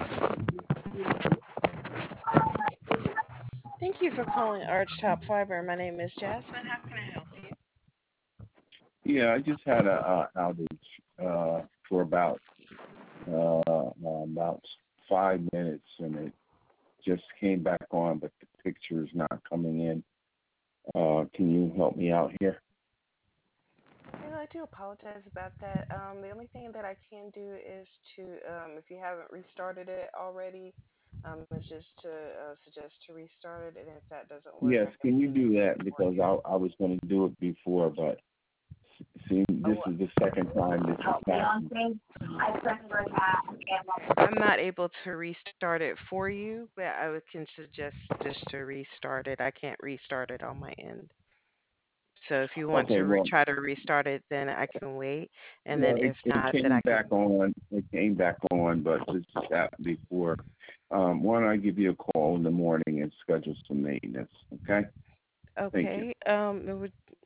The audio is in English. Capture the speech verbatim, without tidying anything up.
Thank you for calling Arch Top Fiber. My name is Jasmine. How can I help you? Yeah, I just had a, uh outage uh, for about uh, uh, about five minutes, and it just came back on, but the picture is not coming in. Uh, can you help me out here? You know, I do apologize about that. Um, the only thing that I can do is to, um, if you haven't restarted it already, um, is just to uh, suggest to restart it. And if that doesn't work, I Yes, can can you send it do over that for because you. I I was going to do it before, but see, Oh, this is the second time this has happened. I'm not able to restart it for you, but I would can suggest just to restart it. I can't restart it on my end. So if you want Okay, to re- well, try to restart it, then I can wait. And well, then it, if it not, then came I back can. on. It came back on, but this has happened before. Um, why don't I give you a call in the morning and schedule some maintenance? Okay. Thank you. Okay. Um, it would